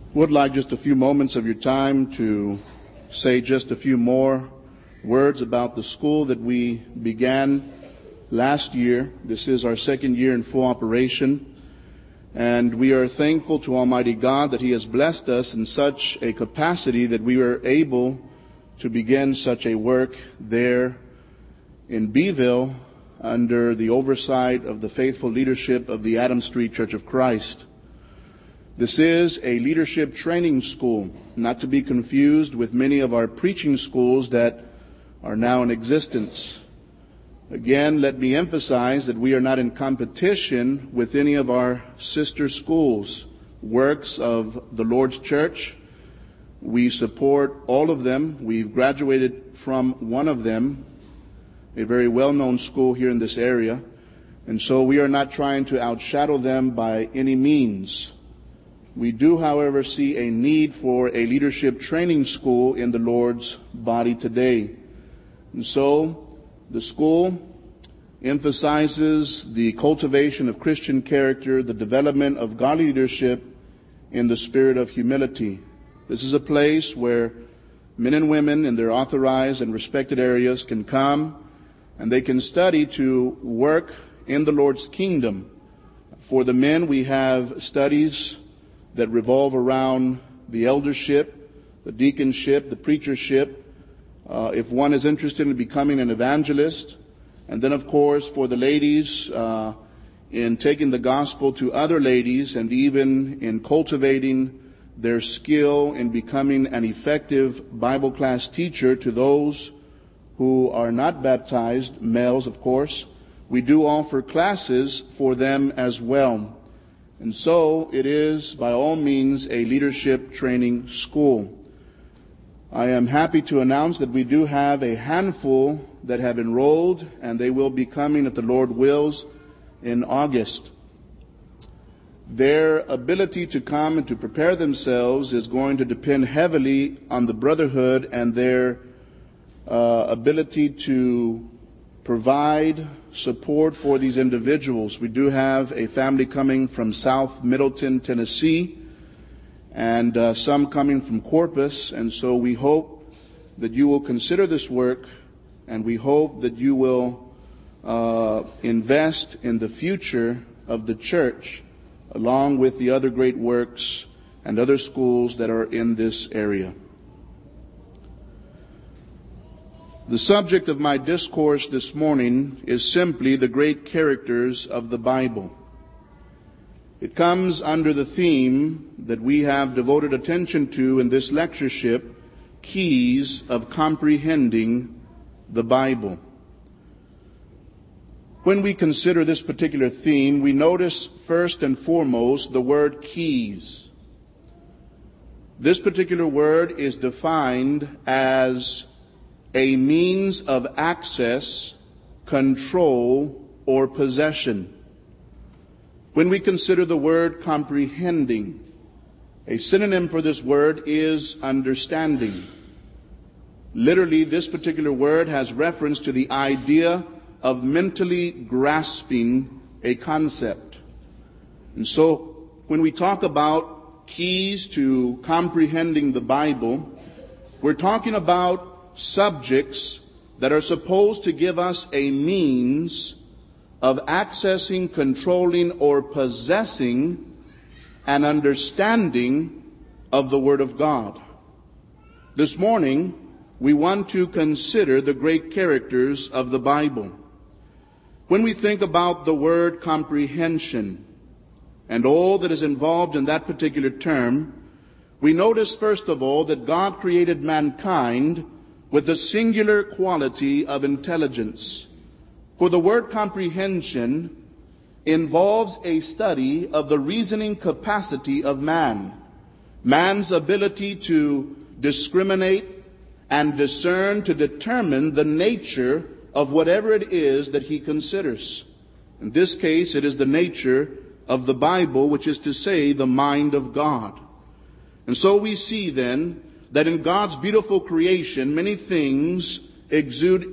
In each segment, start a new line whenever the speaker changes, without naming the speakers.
Would like just a few moments of your time to say just a few more words about the school that we began last year. This is our second year in full operation, and we are thankful to Almighty God that He has blessed us in such a capacity that we were able to begin such a work there in Beeville under the oversight of the faithful leadership of the Adams Street Church of Christ. This is a leadership training school, not to be confused with many of our preaching schools that are now in existence. Again, let me emphasize that we are not in competition with any of our sister schools, works of the Lord's Church. We support all of them. We've graduated from one of them, a very well-known school here in this area, and so we are not trying to outshadow them by any means. We do, however, see a need for a leadership training school in the Lord's body today. And so the school emphasizes the cultivation of Christian character, the development of godly leadership in the spirit of humility. This is a place where men and women in their authorized and respected areas can come and they can study to work in the Lord's kingdom. For the men, we have studies that revolve around the eldership, the deaconship, the preachership, if one is interested in becoming an evangelist. And then, of course, for the ladies, in taking the gospel to other ladies and even in cultivating their skill in becoming an effective Bible class teacher to those who are not baptized, males, of course. We do offer classes for them as well. And so it is, by all means, a leadership training school. I am happy to announce that we do have a handful that have enrolled, and they will be coming, if the Lord wills, in August. Their ability to come and to prepare themselves is going to depend heavily on the brotherhood and their ability to provide support for these individuals. We do have a family coming from South Middleton, Tennessee, and some coming from Corpus, and so we hope that you will consider this work, and we hope that you will invest in the future of the church, along with the other great works and other schools that are in this area. The subject of my discourse this morning is simply the great characters of the Bible. It comes under the theme that we have devoted attention to in this lectureship, Keys of Comprehending the Bible. When we consider this particular theme, we notice first and foremost the word keys. This particular word is defined as a means of access, control, or possession. When we consider the word comprehending, a synonym for this word is understanding. Literally, this particular word has reference to the idea of mentally grasping a concept. And so, when we talk about keys to comprehending the Bible, we're talking about subjects that are supposed to give us a means of accessing, controlling, or possessing an understanding of the Word of God. This morning, we want to consider the great characters of the Bible. When we think about the word comprehension and all that is involved in that particular term, we notice first of all that God created mankind with the singular quality of intelligence. For the word comprehension involves a study of the reasoning capacity of man, man's ability to discriminate and discern, to determine the nature of whatever it is that he considers. In this case, it is the nature of the Bible, which is to say, the mind of God. And so we see then that in God's beautiful creation, many things exude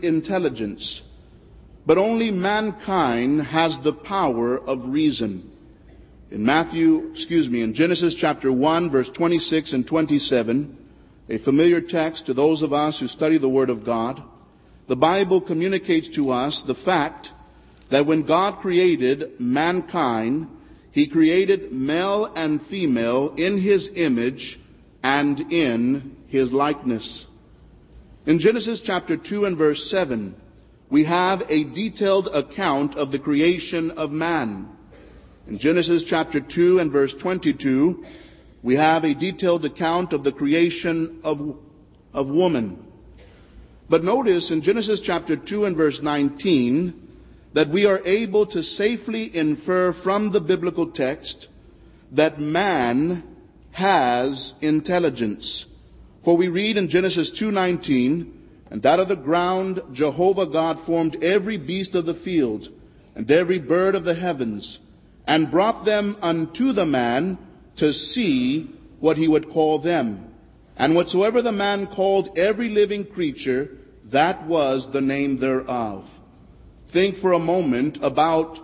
intelligence. But only mankind has the power of reason. In Genesis chapter 1, verse 26 and 27, a familiar text to those of us who study the Word of God, the Bible communicates to us the fact that when God created mankind, He created male and female in His image and in His likeness. In Genesis chapter 2 and verse 7, we have a detailed account of the creation of man. In Genesis chapter 2 and verse 22, we have a detailed account of the creation of woman. But notice in Genesis chapter 2 and verse 19 that we are able to safely infer from the biblical text that man has intelligence. For we read in Genesis 2:19, "And out of the ground Jehovah God formed every beast of the field and every bird of the heavens, and brought them unto the man to see what he would call them. And whatsoever the man called every living creature, that was the name thereof." Think for a moment about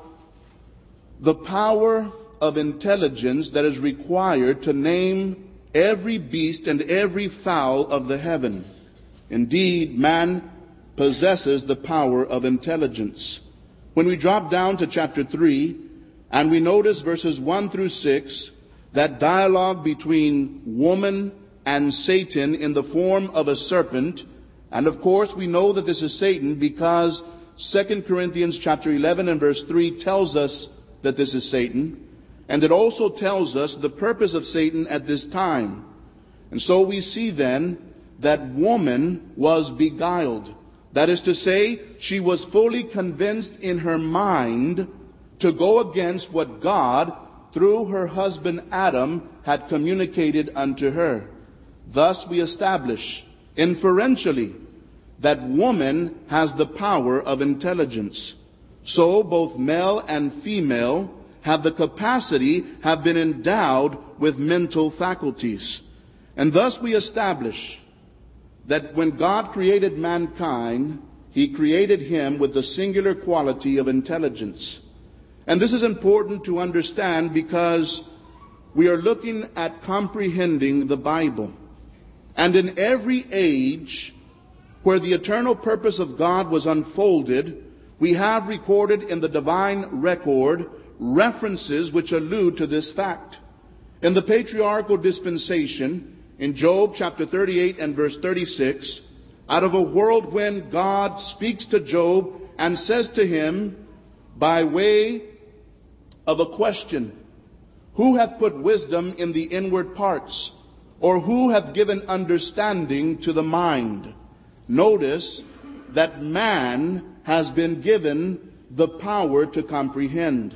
the power of intelligence that is required to name every beast and every fowl of the heaven. Indeed, man possesses the power of intelligence. When we drop down to chapter 3, and we notice verses 1 through 6, that dialogue between woman and Satan in the form of a serpent. And of course, we know that this is Satan because 2 Corinthians chapter 11 and verse 3 tells us that this is Satan. And it also tells us the purpose of Satan at this time. And so we see then that woman was beguiled. That is to say, she was fully convinced in her mind to go against what God, through her husband Adam, had communicated unto her. Thus we establish inferentially that woman has the power of intelligence. So both male and female have the capacity, have been endowed with mental faculties. And thus we establish that when God created mankind, He created him with the singular quality of intelligence. And this is important to understand because we are looking at comprehending the Bible. And in every age where the eternal purpose of God was unfolded, we have recorded in the divine record references which allude to this fact. In the patriarchal dispensation, in Job chapter 38 and verse 36, out of a whirlwind God speaks to Job and says to him by way of a question, "Who hath put wisdom in the inward parts? Or who hath given understanding to the mind?" Notice that man has been given the power to comprehend.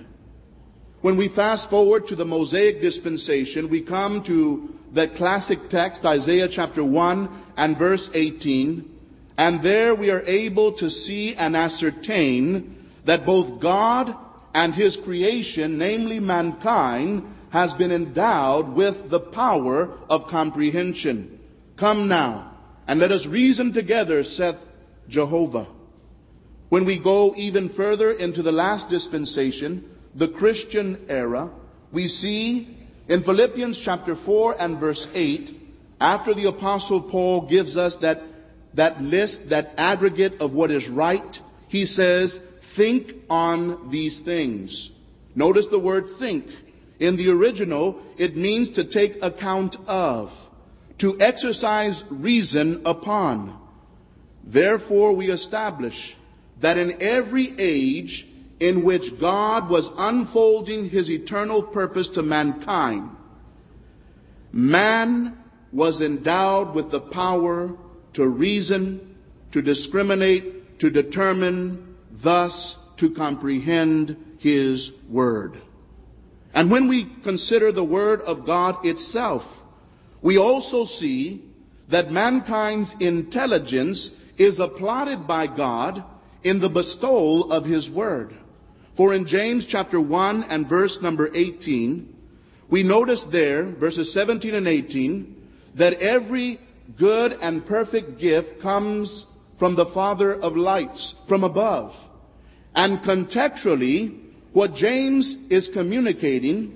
When we fast forward to the Mosaic dispensation, we come to that classic text, Isaiah chapter 1 and verse 18. And there we are able to see and ascertain that both God and His creation, namely mankind, has been endowed with the power of comprehension. "Come now, and let us reason together, saith Jehovah." When we go even further into the last dispensation, the Christian era, we see in Philippians chapter 4 and verse 8, after the Apostle Paul gives us that list, that aggregate of what is right, he says, "Think on these things." Notice the word think. In the original, it means to take account of, to exercise reason upon. Therefore, we establish that in every age in which God was unfolding His eternal purpose to mankind, man was endowed with the power to reason, to discriminate, to determine, thus to comprehend His Word. And when we consider the Word of God itself, we also see that mankind's intelligence is applauded by God in the bestowal of His Word. For in James chapter 1 and verse number 18, we notice there, verses 17 and 18, that every good and perfect gift comes from the Father of lights, from above. And contextually, what James is communicating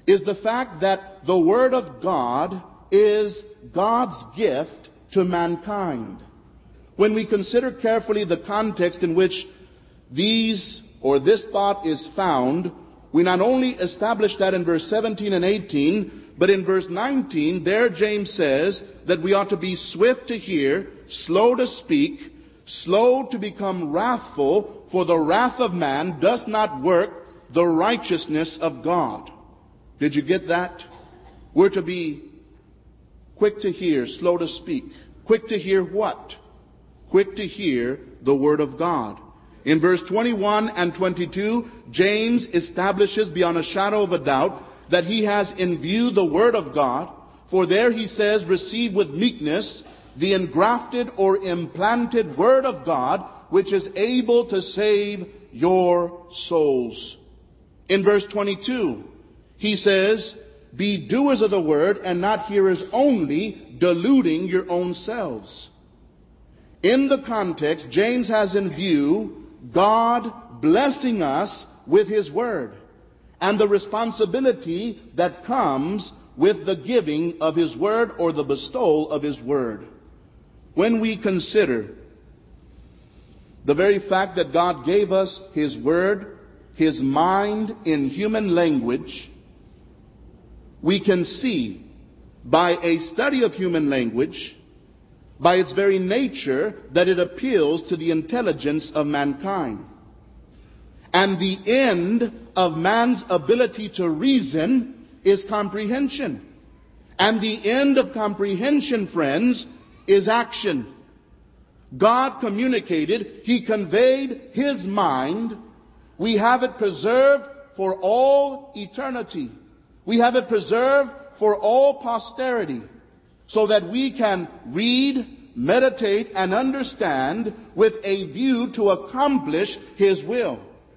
is the fact that the Word of God is God's gift to mankind. When we consider carefully the context in which this thought is found, we not only establish that in verse 17 and 18, but in verse 19, there James says that we ought to be swift to hear, slow to speak, slow to become wrathful, for the wrath of man does not work the righteousness of God. Did you get that? We're to be quick to hear, slow to speak. Quick to hear what? Quick to hear the Word of God. In verse 21 and 22, James establishes beyond a shadow of a doubt that he has in view the Word of God. For there he says, receive with meekness the engrafted or implanted Word of God, which is able to save your souls. In verse 22, he says, be doers of the Word and not hearers only, deluding your own selves. In the context, James has in view God blessing us with His Word and the responsibility that comes with the giving of His Word or the bestowal of His Word. When we consider the very fact that God gave us His Word, His mind in human language, we can see by a study of human language, by its very nature, that it appeals to the intelligence of mankind. And the end of man's ability to reason is comprehension. And the end of comprehension, friends, is action. God communicated, He conveyed His mind. We have it preserved for all eternity. We have it preserved for all posterity, so that we can read, meditate, and understand with a view to accomplish His will.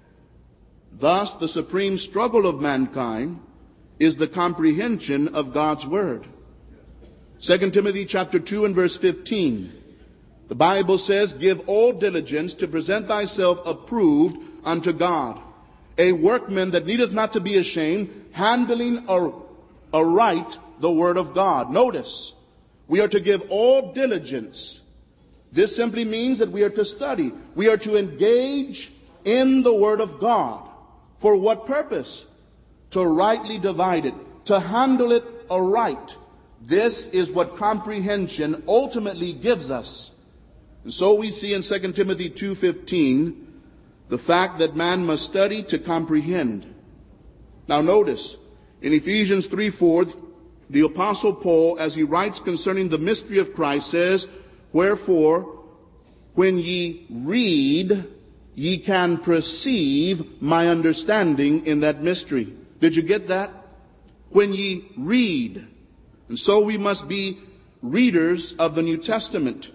Thus, the supreme struggle of mankind is the comprehension of God's Word. 2 Timothy chapter 2 and verse 15. The Bible says, give all diligence to present thyself approved unto God, a workman that needeth not to be ashamed, handling aright the Word of God. Notice, we are to give all diligence. This simply means that we are to study. We are to engage in the Word of God. For what purpose? To rightly divide it, to handle it aright. This is what comprehension ultimately gives us. And so we see in 2 Timothy 2:15 the fact that man must study to comprehend. Now notice, in Ephesians 3:4, the Apostle Paul, as he writes concerning the mystery of Christ, says, wherefore, when ye read, ye can perceive my understanding in that mystery. Did you get that? When ye read. And so we must be readers of the New Testament.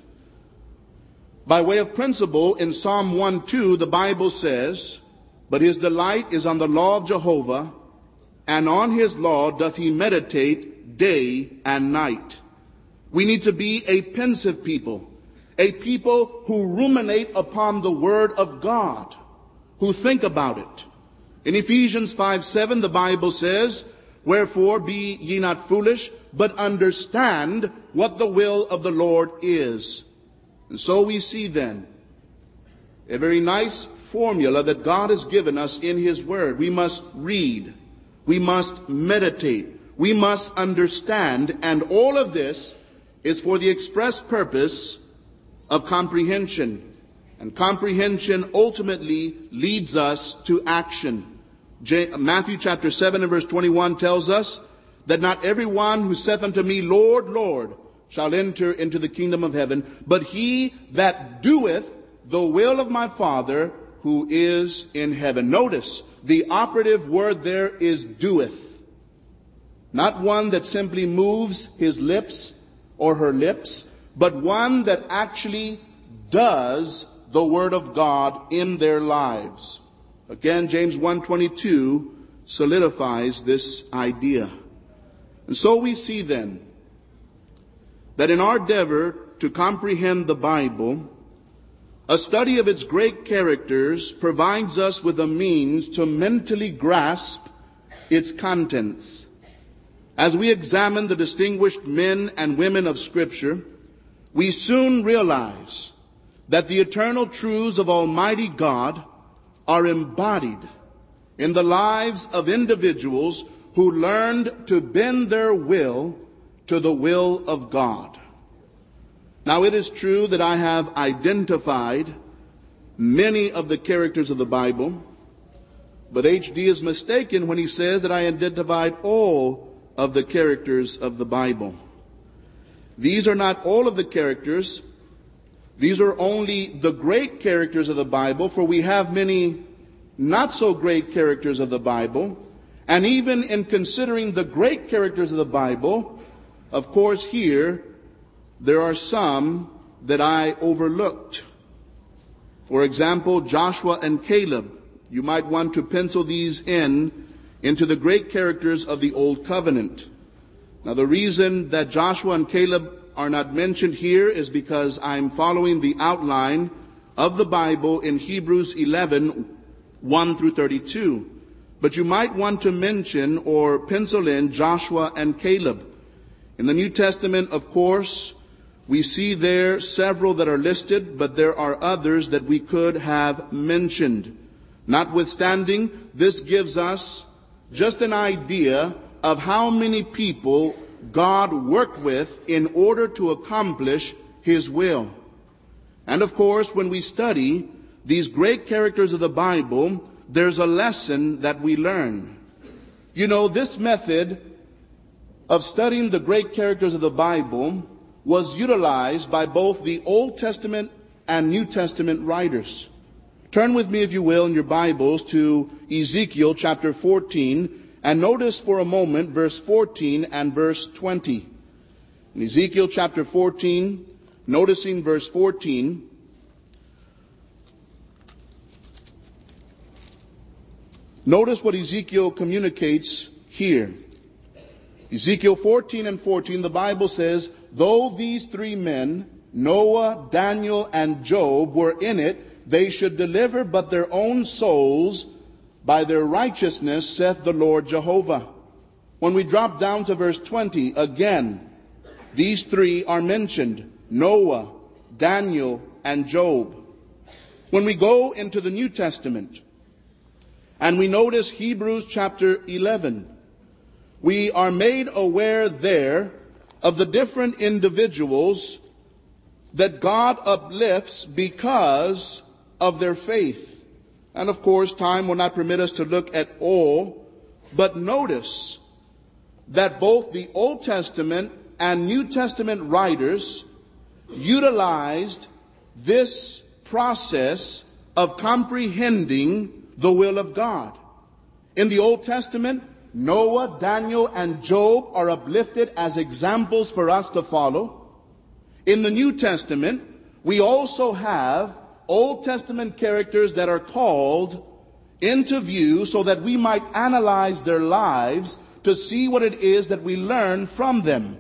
By way of principle, in Psalm 1:2, the Bible says, but his delight is on the law of Jehovah, and on his law doth he meditate day and night. We need to be a pensive people, a people who ruminate upon the Word of God, who think about it. In Ephesians 5:7, the Bible says, wherefore be ye not foolish, but understand what the will of the Lord is. And so we see then a very nice formula that God has given us in His Word. We must read. We must meditate. We must understand. And all of this is for the express purpose of comprehension. And comprehension ultimately leads us to action. Matthew chapter 7 and verse 21 tells us that not everyone who saith unto me, Lord, Lord, shall enter into the kingdom of heaven, but he that doeth the will of my Father who is in heaven. Notice, the operative word there is doeth. Not one that simply moves his lips or her lips, but one that actually does the Word of God in their lives. Again, James 1:22 solidifies this idea. And so we see then that in our endeavor to comprehend the Bible, a study of its great characters provides us with a means to mentally grasp its contents. As we examine the distinguished men and women of Scripture, we soon realize that the eternal truths of Almighty God are embodied in the lives of individuals who learned to bend their will to the will of God. Now, it is true that I have identified many of the characters of the Bible, but H.D. is mistaken when he says that I identified all of the characters of the Bible. These are not all of the characters. These are only the great characters of the Bible, for we have many not so great characters of the Bible. And even in considering the great characters of the Bible, of course here, there are some that I overlooked. For example, Joshua and Caleb. You might want to pencil these into the great characters of the Old Covenant. Now, the reason that Joshua and Caleb are not mentioned here is because I'm following the outline of the Bible in Hebrews 11, 1 through 32. But you might want to mention or pencil in Joshua and Caleb. In the New Testament, of course, we see there several that are listed, but there are others that we could have mentioned. Notwithstanding, this gives us just an idea of how many people God worked with in order to accomplish His will. And of course, when we study these great characters of the Bible, there's a lesson that we learn. You know, this method of studying the great characters of the Bible was utilized by both the Old Testament and New Testament writers. Turn with me, if you will, in your Bibles to Ezekiel chapter 14, and notice for a moment verse 14 and verse 20. In Ezekiel chapter 14, noticing verse 14, notice what Ezekiel communicates here. Ezekiel 14 and 14, the Bible says, though these three men, Noah, Daniel, and Job, were in it, they should deliver but their own souls by their righteousness, saith the Lord Jehovah. When we drop down to verse 20, again, these three are mentioned, Noah, Daniel, and Job. When we go into the New Testament, and we notice Hebrews chapter 11, we are made aware there of the different individuals that God uplifts because of their faith. And of course, time will not permit us to look at all, but notice that both the Old Testament and New Testament writers utilized this process of comprehending the will of God. In the Old Testament, Noah, Daniel, and Job are uplifted as examples for us to follow. In the New Testament, we also have Old Testament characters that are called into view so that we might analyze their lives to see what it is that we learn from them.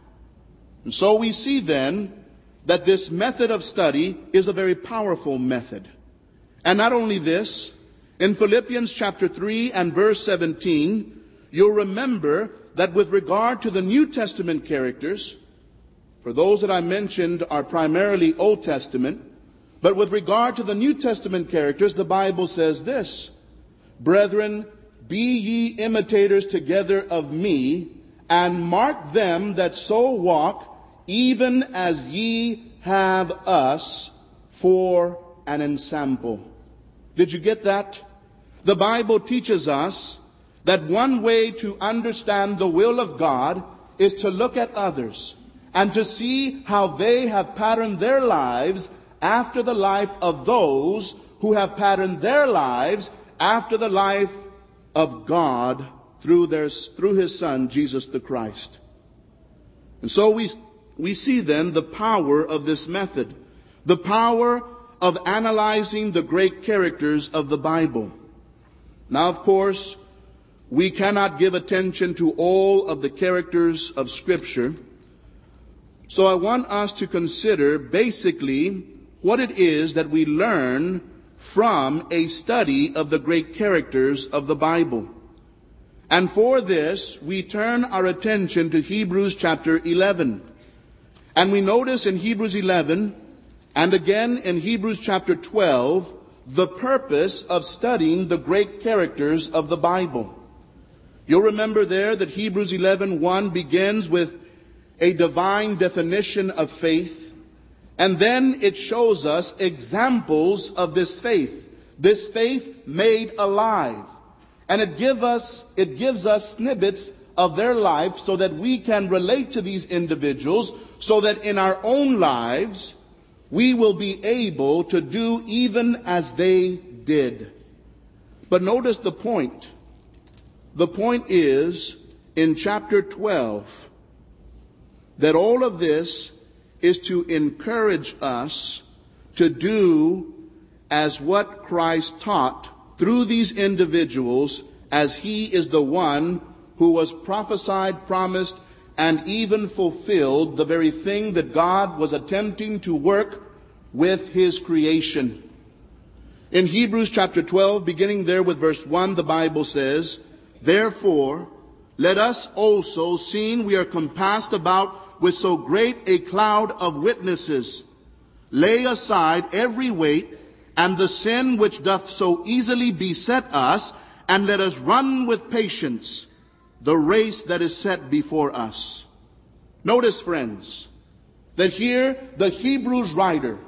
And so we see then that this method of study is a very powerful method. And not only this, in Philippians chapter 3 and verse 17, you'll remember that with regard to the New Testament characters, for those that I mentioned are primarily Old Testament, but with regard to the New Testament characters, the Bible says this, brethren, be ye imitators together of me, and mark them that so walk, even as ye have us for an ensample. Did you get that? The Bible teaches us that one way to understand the will of God is to look at others and to see how they have patterned their lives after the life of those who have patterned their lives after the life of God through His Son, Jesus the Christ. And so we see then the power of this method, the power of analyzing the great characters of the Bible. Now, of course, we cannot give attention to all of the characters of Scripture. So I want us to consider basically what it is that we learn from a study of the great characters of the Bible. And for this, we turn our attention to Hebrews chapter 11. And we notice in Hebrews 11, and again in Hebrews chapter 12, the purpose of studying the great characters of the Bible. You'll remember there that Hebrews 11:1 begins with a divine definition of faith, and then it shows us examples of this faith made alive. And it gives us snippets of their life so that we can relate to these individuals, so that in our own lives we will be able to do even as they did. But notice the point. The point is in chapter 12 that all of this is to encourage us to do as what Christ taught through these individuals, as he is the one who was prophesied, promised, and even fulfilled the very thing that God was attempting to work with his creation. In Hebrews chapter 12, beginning there with verse 1, the Bible says, "Therefore, let us also, seeing we are compassed about with so great a cloud of witnesses, lay aside every weight and the sin which doth so easily beset us, and let us run with patience the race that is set before us." Notice, friends, that here the Hebrews writer,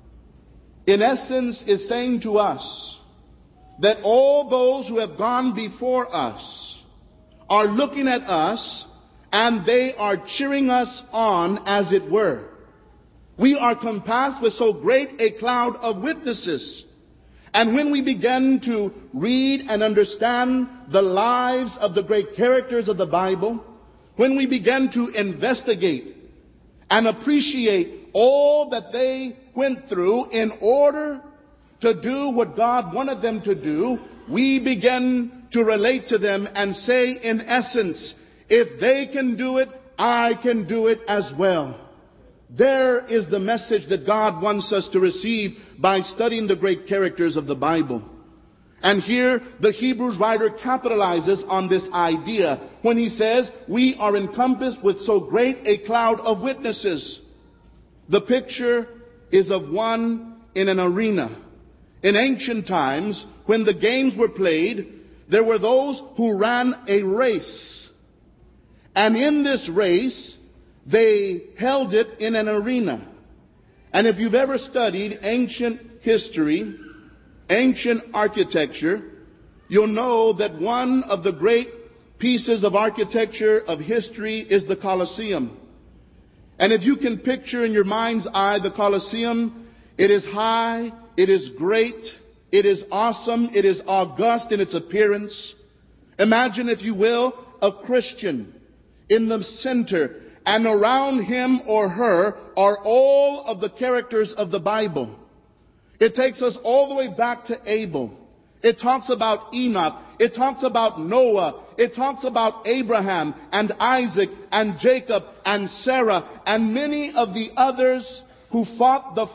in essence, is saying to us that all those who have gone before us are looking at us and they are cheering us on, as it were. We are compassed with so great a cloud of witnesses. And when we begin to read and understand the lives of the great characters of the Bible, when we begin to investigate and appreciate all that they went through in order to do what God wanted them to do, we begin to relate to them and say, in essence, if they can do it, I can do it as well. There is the message that God wants us to receive by studying the great characters of the Bible. And here the Hebrews writer capitalizes on this idea when he says, we are encompassed with so great a cloud of witnesses. The picture is of one in an arena. In ancient times, when the games were played, there were those who ran a race. And in this race, they held it in an arena. And if you've ever studied ancient history, ancient architecture, you'll know that one of the great pieces of architecture of history is the Colosseum. And if you can picture in your mind's eye the Colosseum, it is high, it is great, it is awesome, it is august in its appearance. Imagine, if you will, a Christian in the center, and around him or her are all of the characters of the Bible. It takes us all the way back to Abel. It talks about Enoch. It talks about Noah. It talks about Abraham and Isaac and Jacob and Sarah and many of the others who fought the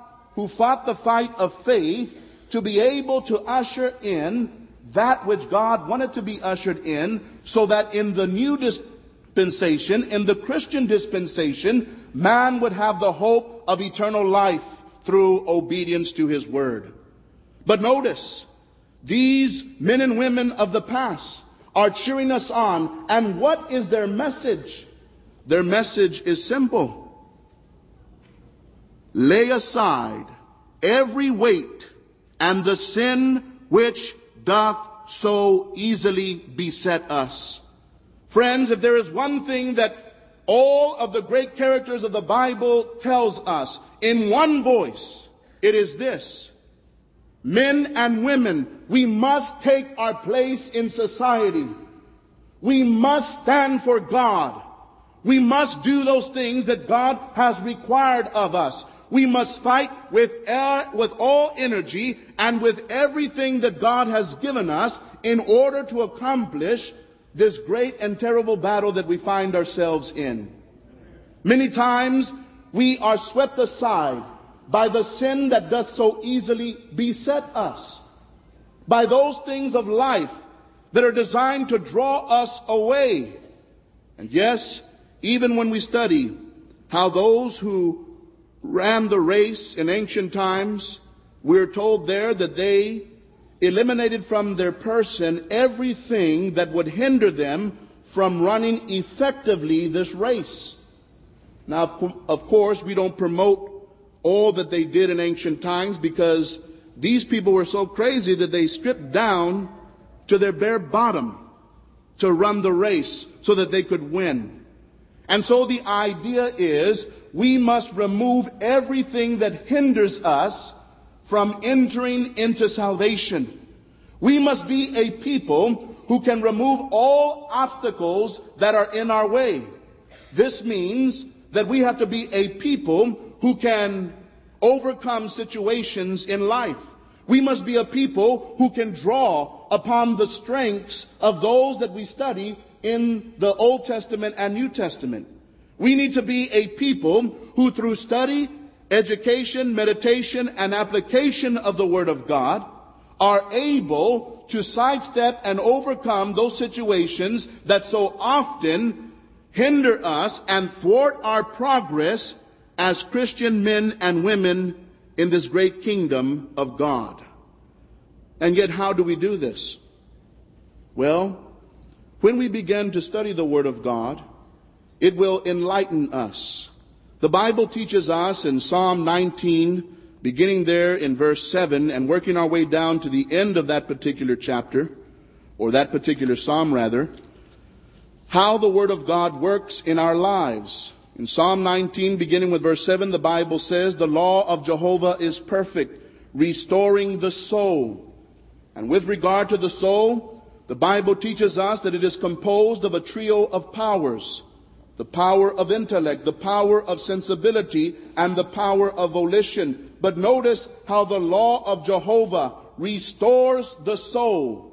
fight of faith to be able to usher in that which God wanted to be ushered in, so that in the new dispensation, in the Christian dispensation, man would have the hope of eternal life through obedience to his word. But notice, these men and women of the past are cheering us on. And what is their message? Their message is simple. Lay aside every weight and the sin which doth so easily beset us. Friends, if there is one thing that all of the great characters of the Bible tells us in one voice, it is this: men and women, we must take our place in society. We must stand for God. We must do those things that God has required of us. We must fight with all energy and with everything that God has given us in order to accomplish this great and terrible battle that we find ourselves in. Many times we are swept aside by the sin that doth so easily beset us, by those things of life that are designed to draw us away. And yes, even when we study how those who ran the race in ancient times, we're told there that they eliminated from their person everything that would hinder them from running effectively this race. Now, of course, we don't promote all that they did in ancient times, because these people were so crazy that they stripped down to their bare bottom to run the race so that they could win. And so the idea is we must remove everything that hinders us from entering into salvation. We must be a people who can remove all obstacles that are in our way. This means that we have to be a people who can overcome situations in life. We must be a people who can draw upon the strengths of those that we study in the Old Testament and New Testament. We need to be a people who, through study, education, meditation, and application of the Word of God, are able to sidestep and overcome those situations that so often hinder us and thwart our progress as Christian men and women in this great kingdom of God. And yet, how do we do this? Well, when we begin to study the Word of God, it will enlighten us. The Bible teaches us in Psalm 19, beginning there in verse 7 and working our way down to the end of that particular chapter, or that particular psalm rather, how the Word of God works in our lives. In Psalm 19, beginning with verse 7, the Bible says, "The law of Jehovah is perfect, restoring the soul." And with regard to the soul, the Bible teaches us that it is composed of a trio of powers: the power of intellect, the power of sensibility, and the power of volition. But notice how the law of Jehovah restores the soul.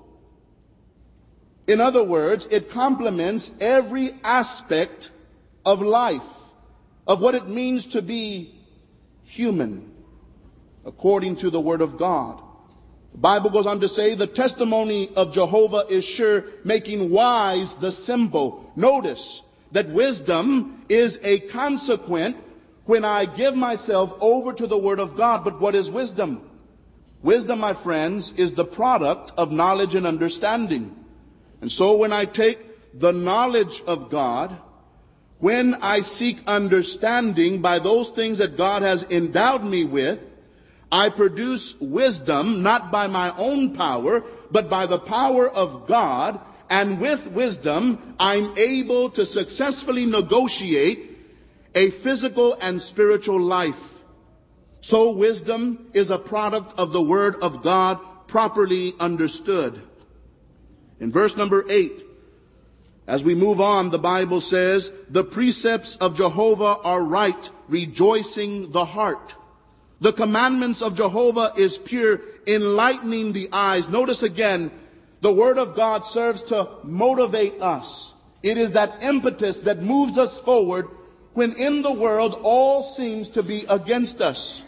In other words, it complements every aspect of life, of what it means to be human, according to the Word of God. The Bible goes on to say, "The testimony of Jehovah is sure, making wise the simple." Notice that wisdom is a consequent when I give myself over to the Word of God. But what is wisdom? Wisdom, my friends, is the product of knowledge and understanding. And so when I take the knowledge of God, when I seek understanding by those things that God has endowed me with, I produce wisdom not by my own power, but by the power of God. And with wisdom, I'm able to successfully negotiate a physical and spiritual life. So wisdom is a product of the Word of God properly understood. In verse number 8, as we move on, the Bible says, "The precepts of Jehovah are right, rejoicing the heart." The commandments of Jehovah is pure, enlightening the eyes. Notice again, the Word of God serves to motivate us. It is that impetus that moves us forward when in the world all seems to be against us.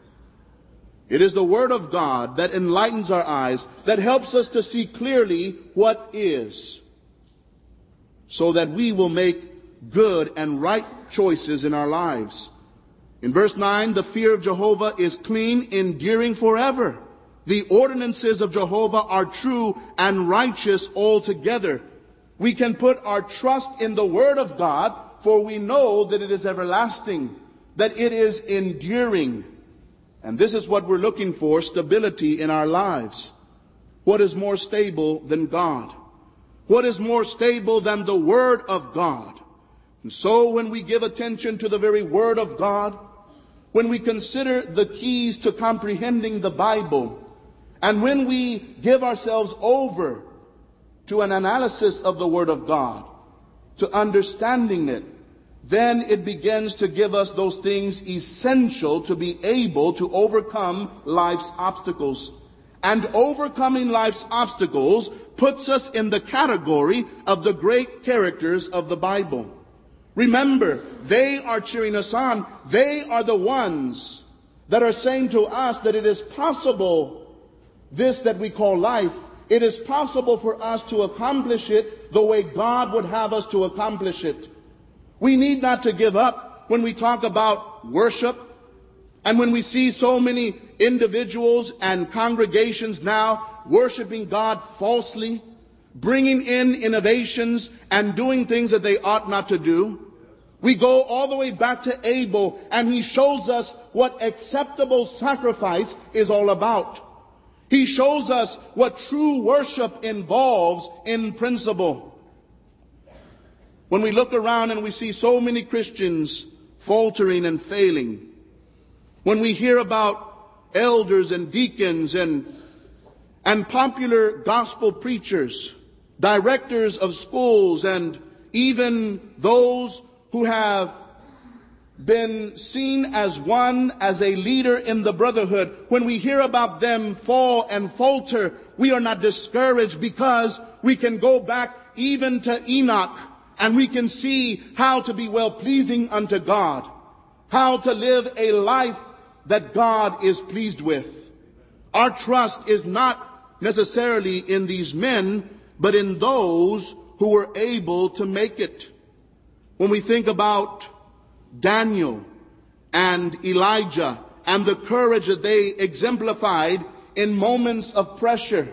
It is the Word of God that enlightens our eyes, that helps us to see clearly what is, so that we will make good and right choices in our lives. In verse 9, "The fear of Jehovah is clean, enduring forever. The ordinances of Jehovah are true and righteous altogether." We can put our trust in the Word of God, for we know that it is everlasting, that it is enduring. And this is what we're looking for, stability in our lives. What is more stable than God? What is more stable than the Word of God? And so when we give attention to the very Word of God, when we consider the keys to comprehending the Bible, and when we give ourselves over to an analysis of the Word of God, to understanding it, then it begins to give us those things essential to be able to overcome life's obstacles. And overcoming life's obstacles puts us in the category of the great characters of the Bible. Remember, they are cheering us on. They are the ones that are saying to us that it is possible, this that we call life, it is possible for us to accomplish it the way God would have us to accomplish it. We need not to give up when we talk about worship, and when we see so many individuals and congregations now worshiping God falsely, bringing in innovations and doing things that they ought not to do. We go all the way back to Abel, and he shows us what acceptable sacrifice is all about. He shows us what true worship involves in principle. When we look around and we see so many Christians faltering and failing, when we hear about elders and deacons and popular gospel preachers, directors of schools, and even those who have been seen as a leader in the brotherhood, when we hear about them fall and falter, we are not discouraged, because we can go back even to Enoch and we can see how to be well-pleasing unto God, how to live a life that God is pleased with. Our trust is not necessarily in these men, but in those who were able to make it. When we think about Daniel and Elijah and the courage that they exemplified in moments of pressure,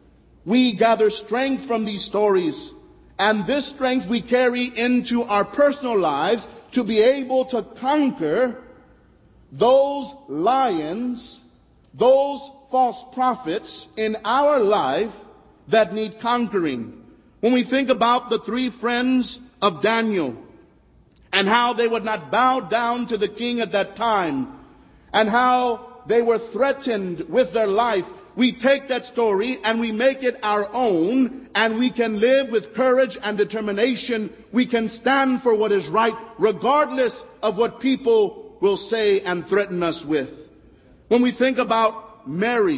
we gather strength from these stories. And this strength we carry into our personal lives to be able to conquer those lions, those false prophets in our life that need conquering. When we think about the three friends of Daniel and how they would not bow down to the king at that time, and how they were threatened with their life, we take that story and we make it our own, and we can live with courage and determination. We can stand for what is right, regardless of what people will say and threaten us with. When we think about Mary,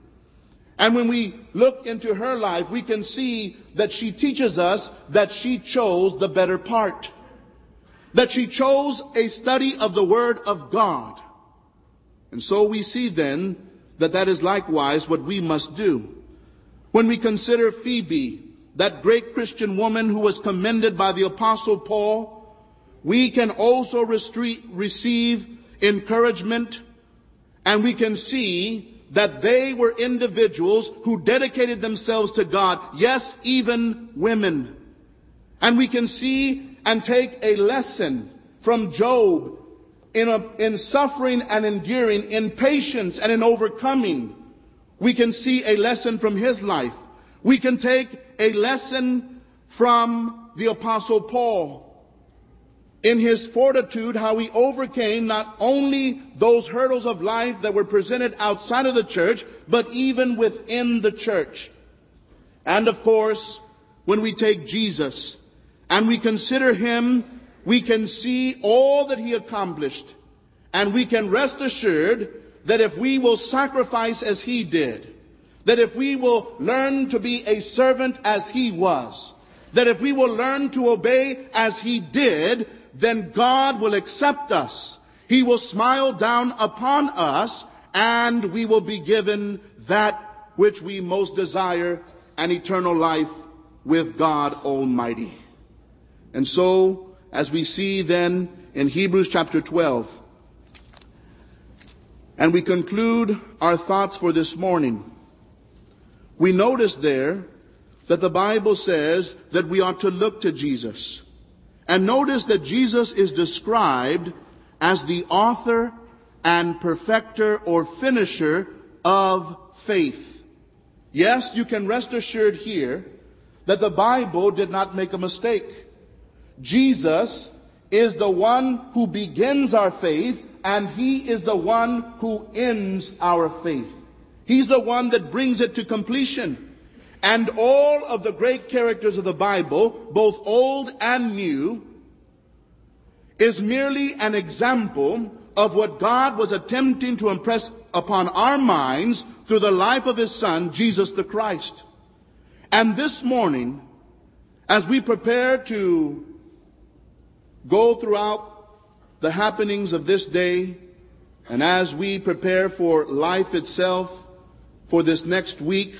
and when we look into her life, we can see that she teaches us that she chose the better part. That she chose a study of the Word of God. And so we see then that is likewise what we must do. When we consider Phoebe, that great Christian woman who was commended by the Apostle Paul, we can also receive encouragement, and we can see that they were individuals who dedicated themselves to God. Yes, even women. And we can see and take a lesson from Job in suffering and enduring, in patience and in overcoming. We can see a lesson from his life. We can take a lesson from the Apostle Paul in his fortitude, how he overcame not only those hurdles of life that were presented outside of the church, but even within the church. And of course, when we take Jesus and we consider him, we can see all that he accomplished. And we can rest assured that if we will sacrifice as he did, that if we will learn to be a servant as he was, that if we will learn to obey as he did, then God will accept us. He will smile down upon us, and we will be given that which we most desire, an eternal life with God Almighty. And so, as we see then in Hebrews chapter 12, and we conclude our thoughts for this morning, we notice there that the Bible says that we ought to look to Jesus. And notice that Jesus is described as the author and perfecter or finisher of faith. Yes, you can rest assured here that the Bible did not make a mistake. Jesus is the one who begins our faith, and he is the one who ends our faith. He's the one that brings it to completion. And all of the great characters of the Bible, both old and new, is merely an example of what God was attempting to impress upon our minds through the life of his Son, Jesus the Christ. And this morning, as we prepare to go throughout the happenings of this day, and as we prepare for life itself for this next week,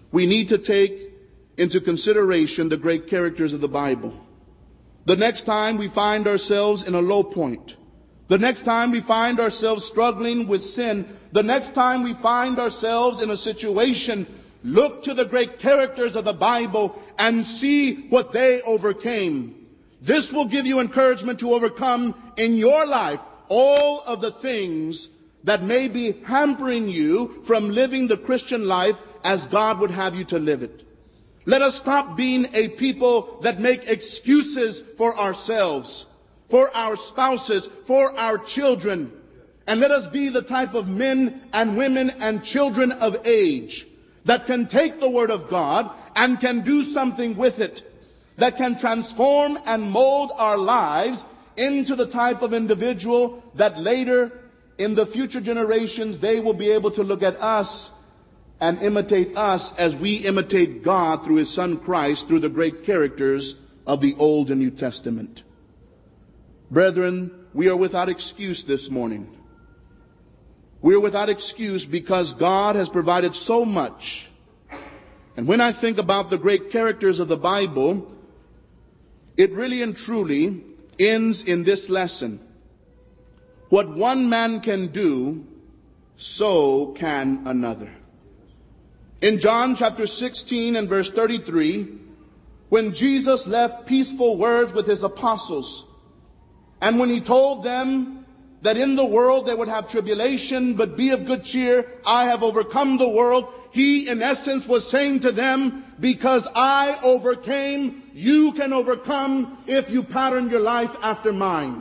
we need to take into consideration the great characters of the Bible. The next time we find ourselves in a low point, the next time we find ourselves struggling with sin, the next time we find ourselves in a situation, look to the great characters of the Bible and see what they overcame. This will give you encouragement to overcome in your life all of the things that may be hampering you from living the Christian life as God would have you to live it. Let us stop being a people that make excuses for ourselves, for our spouses, for our children. And let us be the type of men and women and children of age that can take the Word of God and can do something with it, that can transform and mold our lives into the type of individual that later in the future generations they will be able to look at us and imitate us as we imitate God through His Son Christ, through the great characters of the Old and New Testament. Brethren, we are without excuse this morning. We are without excuse because God has provided so much. And when I think about the great characters of the Bible, it really and truly ends in this lesson. What one man can do, so can another. In John chapter 16 and verse 33, when Jesus left peaceful words with His apostles, and when He told them that in the world they would have tribulation, but be of good cheer, I have overcome the world, He in essence was saying to them, because I overcame, you can overcome if you pattern your life after mine.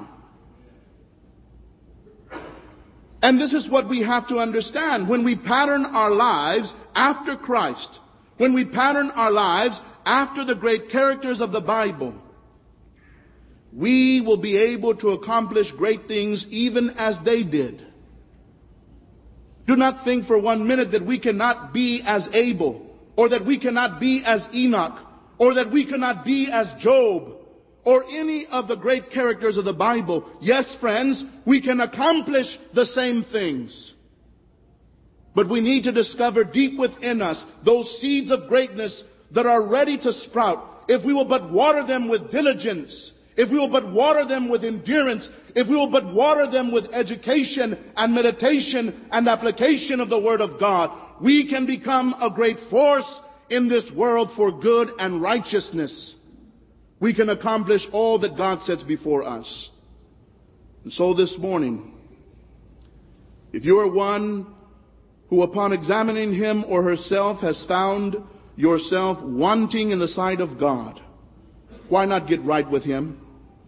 And this is what we have to understand. When we pattern our lives after Christ, when we pattern our lives after the great characters of the Bible, we will be able to accomplish great things even as they did. Do not think for 1 minute that we cannot be as Abel, or that we cannot be as Enoch, or that we cannot be as Job, or any of the great characters of the Bible. Yes, friends, we can accomplish the same things. But we need to discover deep within us those seeds of greatness that are ready to sprout. If we will but water them with diligence, if we will but water them with endurance, if we will but water them with education and meditation and application of the Word of God, we can become a great force in this world for good and righteousness. We can accomplish all that God sets before us. And so this morning, if you are one who upon examining him or herself has found yourself wanting in the sight of God, why not get right with Him?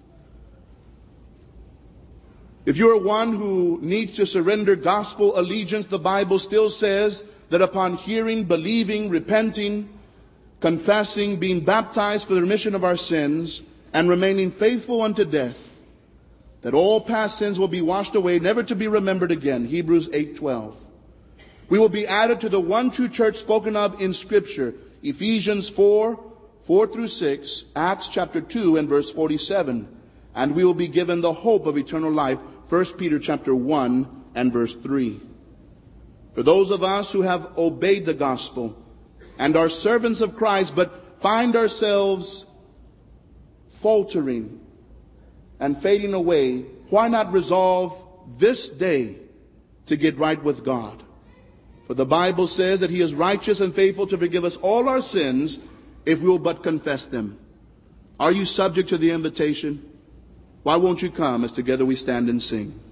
If you are one who needs to surrender gospel allegiance, the Bible still says that upon hearing, believing, repenting, confessing, being baptized for the remission of our sins, and remaining faithful unto death, that all past sins will be washed away, never to be remembered again. Hebrews 8:12. We will be added to the one true church spoken of in Scripture. Ephesians 4:4-6, Acts chapter 2 and verse 47. And we will be given the hope of eternal life. 1 Peter chapter 1 and verse 3. For those of us who have obeyed the gospel and are servants of Christ, but find ourselves faltering and fading away, why not resolve this day to get right with God? For the Bible says that He is righteous and faithful to forgive us all our sins if we will but confess them. Are you subject to the invitation? Why won't you come as together we stand and sing?